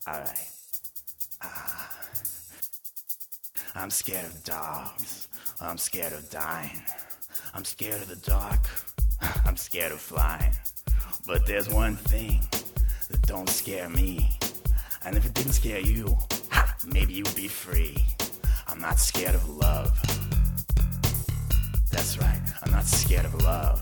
Alright. I'm scared of dogs. I'm scared of dying. I'm scared of the dark. I'm scared of flying. But there's one thing that don't scare me. And if it didn't scare you, maybe you'd be free. I'm not scared of love. That's right, I'm not scared of love.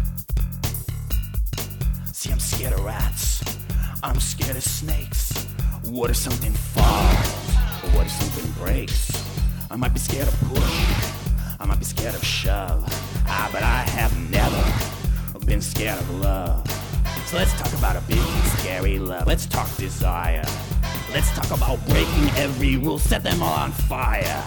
See, I'm scared of rats. I'm scared of snakes. What if something falls? Or what if something breaks? I might be scared of push. I might be scared of shove. But I have never been scared of love. So let's talk about a big scary love. Let's talk desire. Let's talk about breaking every rule. Set them all on fire.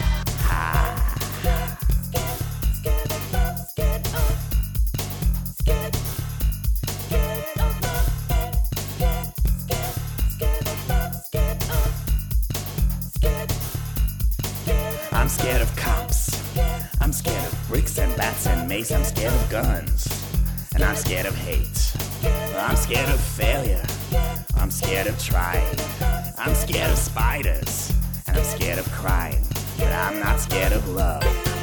I'm scared of cops. I'm scared of bricks and bats and mace. I'm scared of guns. And I'm scared of hate. I'm scared of failure. I'm scared of trying. I'm scared of spiders. And I'm scared of crying. But I'm not scared of love.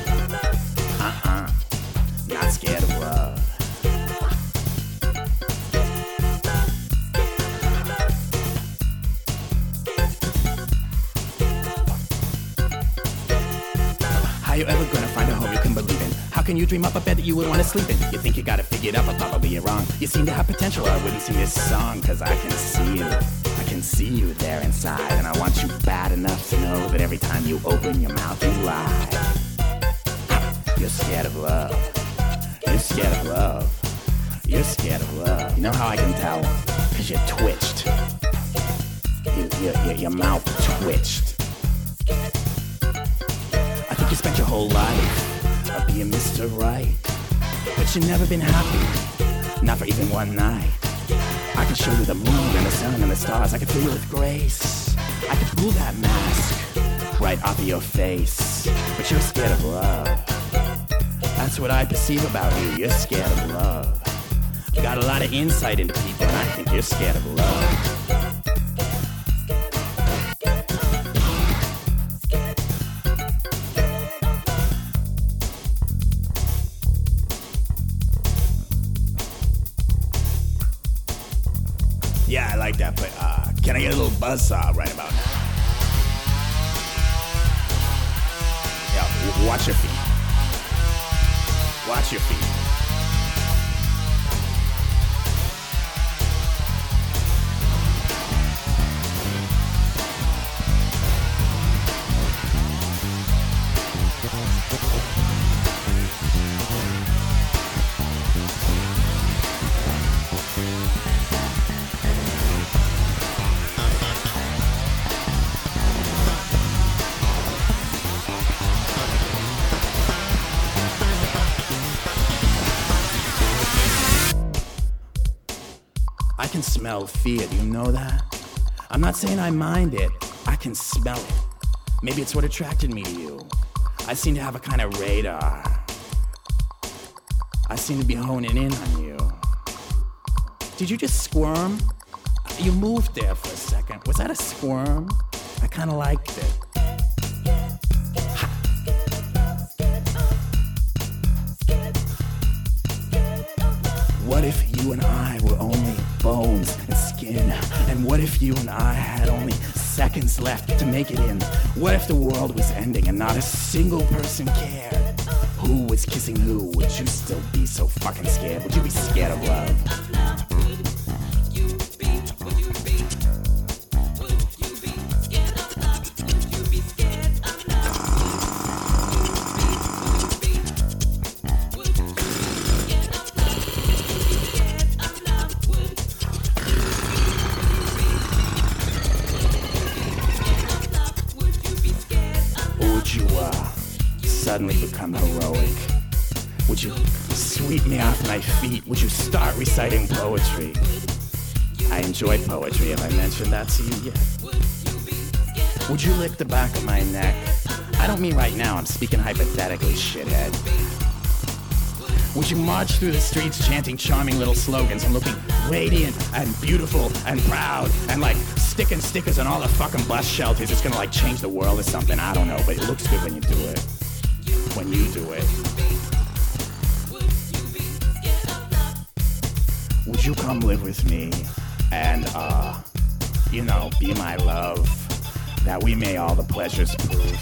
Not scared of love. How you ever gonna find a home you can believe in? How can you dream up a bed that you would want to sleep in? You think you got it figured out, but probably you're wrong. You seem to have potential, or I wouldn't sing this song, cause I can see you. I can see you there inside, and I want you bad enough to know that every time you open your mouth you lie. You're scared of love. You're scared of love. You're scared of love. You know how I can tell? Cause you twitched. Your mouth twitched. I think you spent your whole life of being Mr. Right, but you've never been happy, not for even one night. I could show you the moon and the sun and the stars. I could fill you with grace. I could pull that mask right off of your face. But you're scared of love. That's what I perceive about you. You're scared of love. You got a lot of insight into people, and I think you're scared of love. Yeah, I like that, but can I get a little buzzsaw right about now? Yeah, watch your feet. Watch your feet. I can smell fear, do you know that? I'm not saying I mind it, I can smell it. Maybe it's what attracted me to you. I seem to have a kind of radar. I seem to be honing in on you. Did you just squirm? You moved there for a second. Was that a squirm? I kind of liked it. What if you and I were only bones and skin? And what if you and I had only seconds left to make it in? What if the world was ending and not a single person cared? Who was kissing who? Would you still be so fucking scared? Would you be scared of love? Would you suddenly become heroic? Would you sweep me off my feet? Would you start reciting poetry? I enjoy poetry. Have I mentioned that to you yet? Would you lick the back of my neck? I don't mean right now, I'm speaking hypothetically, shithead. Would you march through the streets chanting charming little slogans and looking radiant and beautiful and proud and like sticking stickers on all the fucking bus shelters. It's gonna like change the world or something. I don't know, but it looks good when you do it. When you do it. Would you come live with me and, you know, be my love, that we may all the pleasures prove?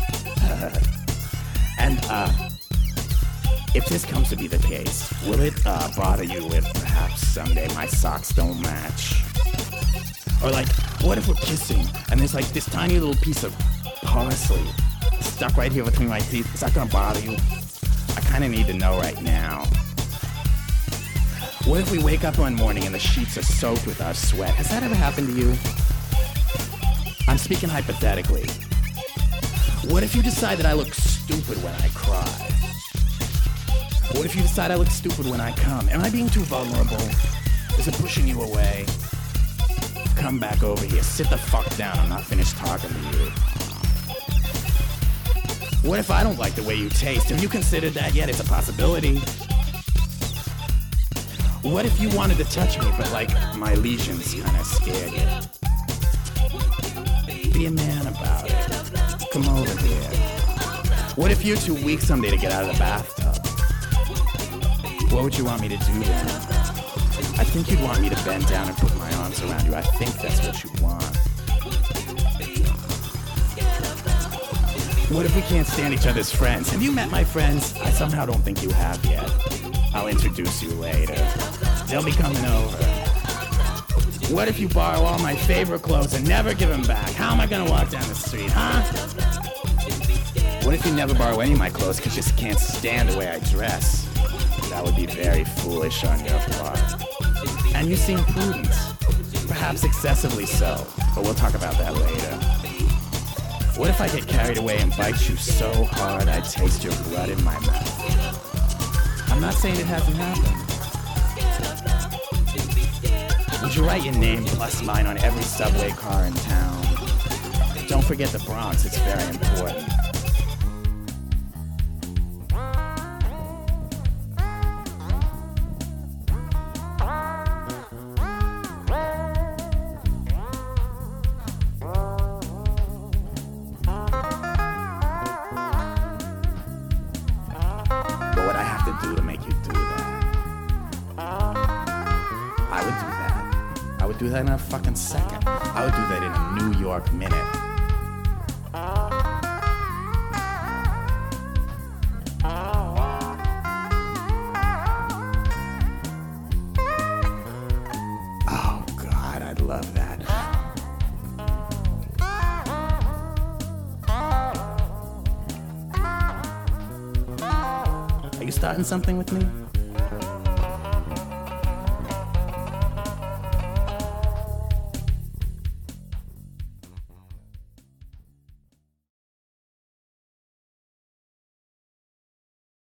And, if this comes to be the case, will it, bother you if perhaps someday my socks don't match? Or like, what if we're kissing and there's like this tiny little piece of parsley stuck right here between my teeth? Is that gonna bother you? I kinda need to know right now. What if we wake up one morning and the sheets are soaked with our sweat? Has that ever happened to you? I'm speaking hypothetically. What if you decide that I look stupid when I cry? What if you decide I look stupid when I come? Am I being too vulnerable? Is it pushing you away? Come back over here. Sit the fuck down. I'm not finished talking to you. What if I don't like the way you taste? Have you considered that yet? It's a possibility. What if you wanted to touch me, but like my lesions kinda scared you? Be a man about it. Come over here. What if you're too weak someday to get out of the bathtub? What would you want me to do then? I think you'd want me to bend down and put my arms around you. I think that's what you want. What if we can't stand each other's friends? Have you met my friends? I somehow don't think you have yet. I'll introduce you later. They'll be coming over. What if you borrow all my favorite clothes and never give them back? How am I gonna walk down the street, huh? What if you never borrow any of my clothes because you just can't stand the way I dress? That would be very foolish on your part. And you seem prudent. Perhaps excessively so, but we'll talk about that later. What if I get carried away and bite you so hard I taste your blood in my mouth? I'm not saying it hasn't happened. Would you write your name plus mine on every subway car in town? Don't forget the Bronx, it's very important. Do to make you do that? I would do that. I would do that in a fucking second. I would do that in a New York minute. Oh God, I'd love that. Are you starting something with me?